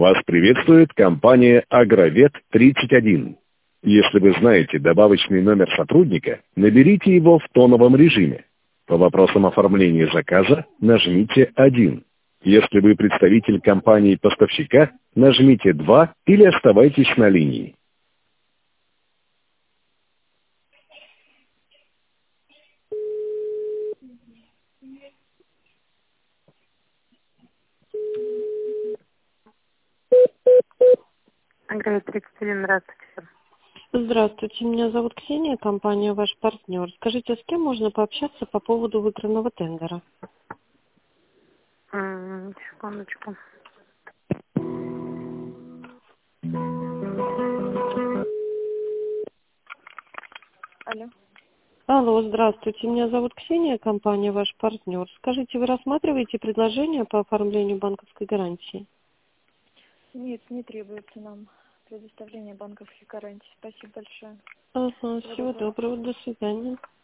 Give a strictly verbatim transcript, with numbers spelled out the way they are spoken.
Вас приветствует компания «Агровет тридцать один». Если вы знаете добавочный номер сотрудника, наберите его в тоновом режиме. По вопросам оформления заказа нажмите один. Если вы представитель компании-поставщика, нажмите два или оставайтесь на линии. Агровет тридцать один, здравствуйте. Здравствуйте, меня зовут Ксения, компания «Ваш партнер». Скажите, с кем можно пообщаться по поводу выигранного тендера? М, Секундочку. Алло. Алло, здравствуйте, меня зовут Ксения, компания «Ваш партнер». Скажите, вы рассматриваете предложение по оформлению банковской гарантии? Нет, не требуется нам предоставление банковских гарантий. Спасибо большое. Ага, всего доброго, до свидания.